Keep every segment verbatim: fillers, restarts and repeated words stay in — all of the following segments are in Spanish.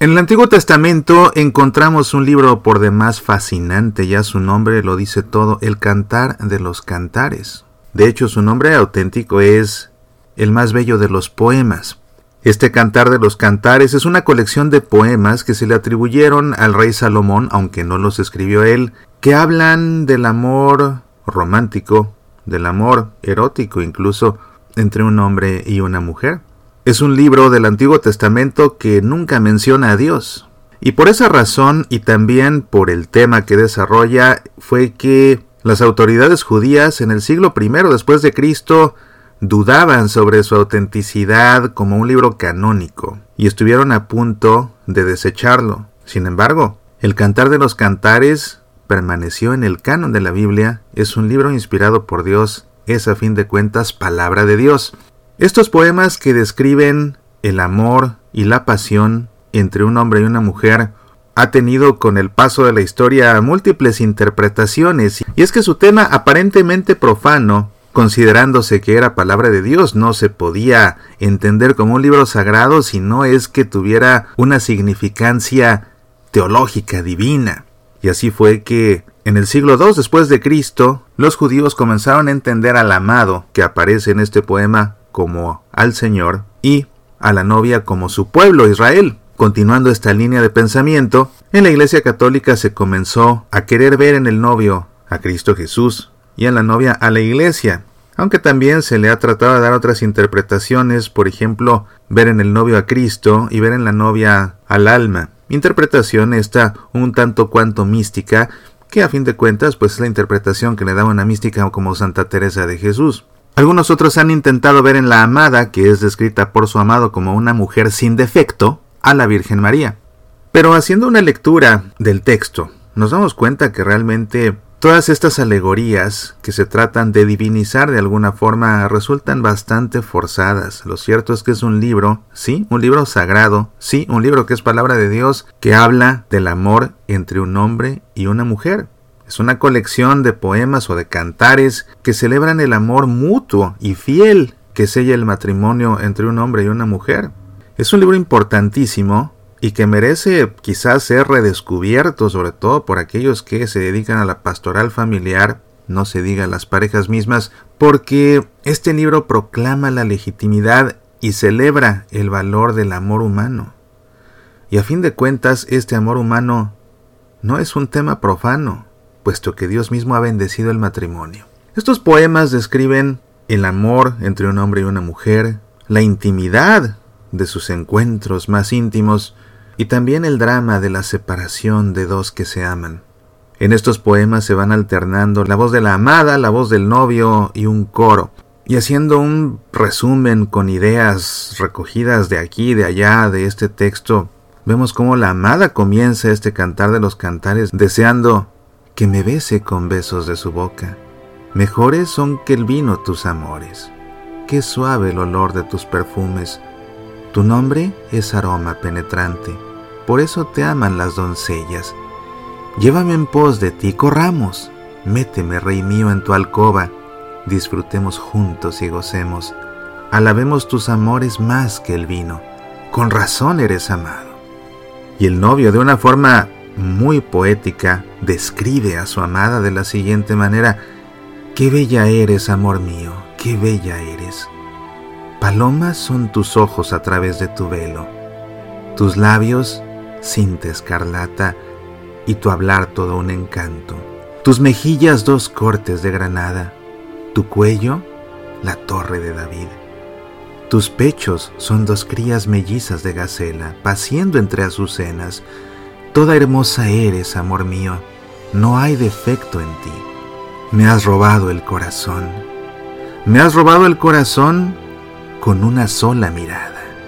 En el Antiguo Testamento encontramos un libro por demás fascinante, ya su nombre lo dice todo, el Cantar de los Cantares. De hecho, su nombre auténtico es el más bello de los poemas. Este Cantar de los Cantares es una colección de poemas que se le atribuyeron al rey Salomón, aunque no los escribió él, que hablan del amor romántico, del amor erótico incluso, entre un hombre y una mujer. Es un libro del Antiguo Testamento que nunca menciona a Dios. Y por esa razón, y también por el tema que desarrolla, fue que las autoridades judías en el siglo primero después de Cristo dudaban sobre su autenticidad como un libro canónico y estuvieron a punto de desecharlo. Sin embargo, el Cantar de los Cantares permaneció en el canon de la Biblia, es un libro inspirado por Dios, es a fin de cuentas palabra de Dios. Estos poemas que describen el amor y la pasión entre un hombre y una mujer ha tenido con el paso de la historia múltiples interpretaciones, y es que su tema aparentemente profano, considerándose que era palabra de Dios, no se podía entender como un libro sagrado si no es que tuviera una significancia teológica divina. Y así fue que en el siglo segundo después de Cristo, los judíos comenzaron a entender al amado que aparece en este poema como al Señor y a la novia como su pueblo Israel. Continuando esta línea de pensamiento, en la Iglesia Católica se comenzó a querer ver en el novio a Cristo Jesús y en la novia a la Iglesia, aunque también se le ha tratado de dar otras interpretaciones, por ejemplo, ver en el novio a Cristo y ver en la novia al alma. Interpretación esta un tanto cuanto mística, que a fin de cuentas pues es la interpretación que le daba una mística como Santa Teresa de Jesús. Algunos otros han intentado ver en la amada, que es descrita por su amado como una mujer sin defecto, a la Virgen María. Pero haciendo una lectura del texto, nos damos cuenta que realmente todas estas alegorías que se tratan de divinizar de alguna forma resultan bastante forzadas. Lo cierto es que es un libro, sí, un libro sagrado, sí, un libro que es palabra de Dios, que habla del amor entre un hombre y una mujer. Es una colección de poemas o de cantares que celebran el amor mutuo y fiel que sella el matrimonio entre un hombre y una mujer. Es un libro importantísimo y que merece quizás ser redescubierto, sobre todo por aquellos que se dedican a la pastoral familiar, no se diga las parejas mismas, porque este libro proclama la legitimidad y celebra el valor del amor humano. Y a fin de cuentas, este amor humano no es un tema profano, puesto que Dios mismo ha bendecido el matrimonio. Estos poemas describen el amor entre un hombre y una mujer, la intimidad de sus encuentros más íntimos y también el drama de la separación de dos que se aman. En estos poemas se van alternando la voz de la amada, la voz del novio y un coro. Y haciendo un resumen con ideas recogidas de aquí y de allá de este texto, vemos cómo la amada comienza este Cantar de los Cantares deseando que me bese con besos de su boca. Mejores son que el vino tus amores. Qué suave el olor de tus perfumes. Tu nombre es aroma penetrante. Por eso te aman las doncellas. Llévame en pos de ti, corramos. Méteme, rey mío, en tu alcoba. Disfrutemos juntos y gocemos. Alabemos tus amores más que el vino. Con razón eres amado. Y el novio, de una forma muy poética, describe a su amada de la siguiente manera: qué bella eres, amor mío, qué bella eres. Palomas son tus ojos a través de tu velo, tus labios cinta escarlata y tu hablar todo un encanto, tus mejillas dos cortes de granada, tu cuello la torre de David. Tus pechos son dos crías mellizas de gacela, paciendo entre azucenas. Toda hermosa eres, amor mío, no hay defecto en ti. Me has robado el corazón, me has robado el corazón con una sola mirada.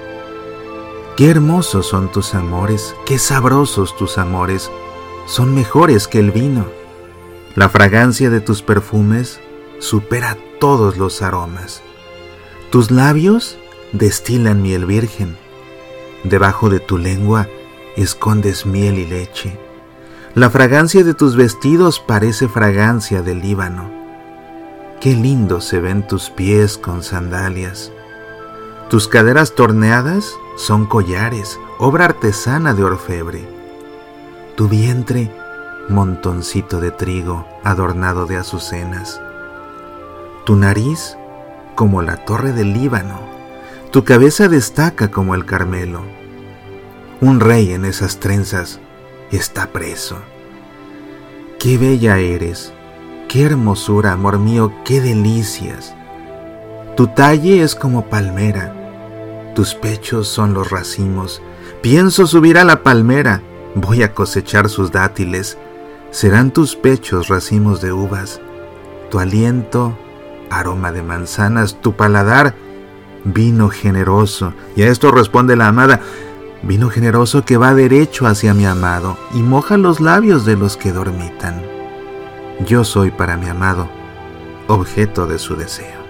Qué hermosos son tus amores, qué sabrosos tus amores, son mejores que el vino. La fragancia de tus perfumes supera todos los aromas. Tus labios destilan miel virgen, debajo de tu lengua escondes miel y leche. La fragancia de tus vestidos parece fragancia del Líbano. Qué lindo se ven tus pies con sandalias. Tus caderas torneadas son collares, obra artesana de orfebre. Tu vientre, montoncito de trigo adornado de azucenas. Tu nariz, como la torre del Líbano. Tu cabeza destaca como el Carmelo. Un rey en esas trenzas está preso. Qué bella eres, qué hermosura, amor mío, qué delicias. Tu talle es como palmera, tus pechos son los racimos. Pienso subir a la palmera, voy a cosechar sus dátiles. Serán tus pechos racimos de uvas, tu aliento, aroma de manzanas, tu paladar, vino generoso. Y a esto responde la amada: vino generoso que va derecho hacia mi amado y moja los labios de los que dormitan. Yo soy para mi amado objeto de su deseo.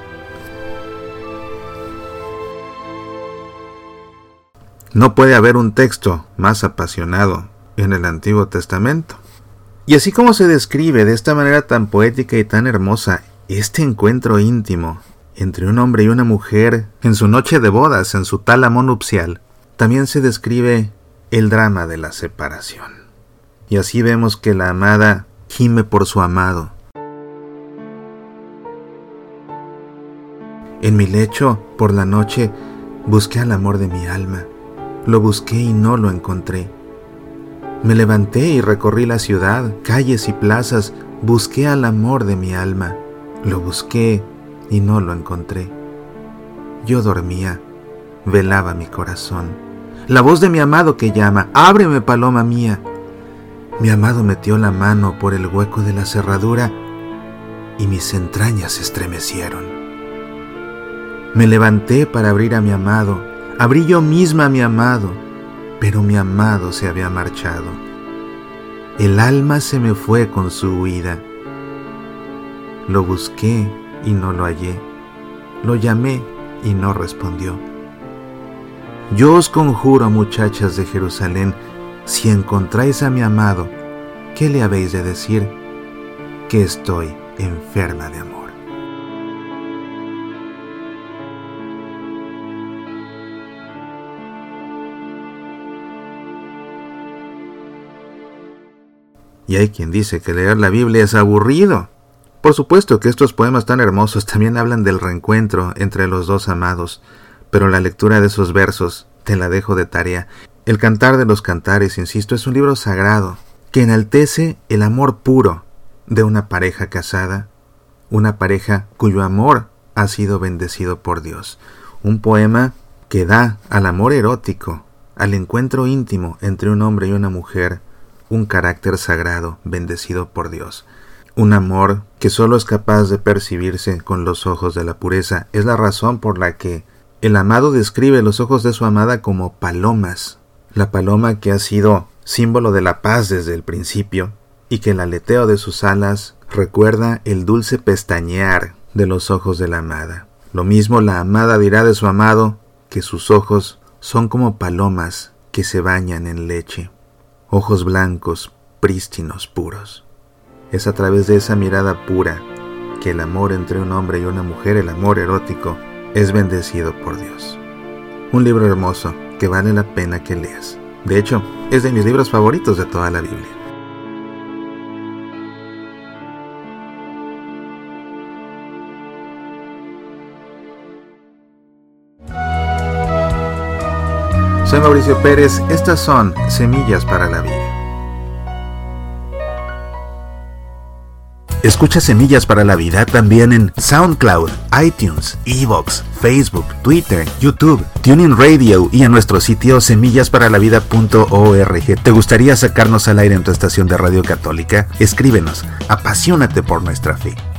No puede haber un texto más apasionado en el Antiguo Testamento. Y así como se describe de esta manera tan poética y tan hermosa este encuentro íntimo entre un hombre y una mujer en su noche de bodas, en su tálamo nupcial, también se describe el drama de la separación. Y así vemos que la amada gime por su amado. En mi lecho, por la noche, busqué al amor de mi alma. Lo busqué y no lo encontré. Me levanté y recorrí la ciudad, calles y plazas, busqué al amor de mi alma. Lo busqué y no lo encontré. Yo dormía, velaba mi corazón. La voz de mi amado que llama: ábreme, paloma mía. Mi amado metió la mano por el hueco de la cerradura y mis entrañas se estremecieron. Me levanté para abrir a mi amado, abrí yo misma a mi amado, pero mi amado se había marchado. El alma se me fue con su huida. Lo busqué y no lo hallé. Lo llamé y no respondió. Yo os conjuro, muchachas de Jerusalén, si encontráis a mi amado, ¿qué le habéis de decir? Que estoy enferma de amor. Y hay quien dice que leer la Biblia es aburrido. Por supuesto que estos poemas tan hermosos también hablan del reencuentro entre los dos amados, pero la lectura de esos versos te la dejo de tarea. El Cantar de los Cantares, insisto, es un libro sagrado que enaltece el amor puro de una pareja casada, una pareja cuyo amor ha sido bendecido por Dios. Un poema que da al amor erótico, al encuentro íntimo entre un hombre y una mujer, un carácter sagrado bendecido por Dios. Un amor que solo es capaz de percibirse con los ojos de la pureza. Es la razón por la que el amado describe los ojos de su amada como palomas. La paloma que ha sido símbolo de la paz desde el principio y que el aleteo de sus alas recuerda el dulce pestañear de los ojos de la amada. Lo mismo la amada dirá de su amado, que sus ojos son como palomas que se bañan en leche. Ojos blancos, prístinos, puros. Es a través de esa mirada pura que el amor entre un hombre y una mujer, el amor erótico, es bendecido por Dios. Un libro hermoso que vale la pena que leas. De hecho, es de mis libros favoritos de toda la Biblia. Soy Mauricio Pérez, estas son Semillas para la Vida. Escucha Semillas para la Vida también en SoundCloud, iTunes, iVoox, Facebook, Twitter, YouTube, TuneIn Radio y en nuestro sitio semillas para la vida punto org. ¿Te gustaría sacarnos al aire en tu estación de radio católica? Escríbenos, apasionate por nuestra fe.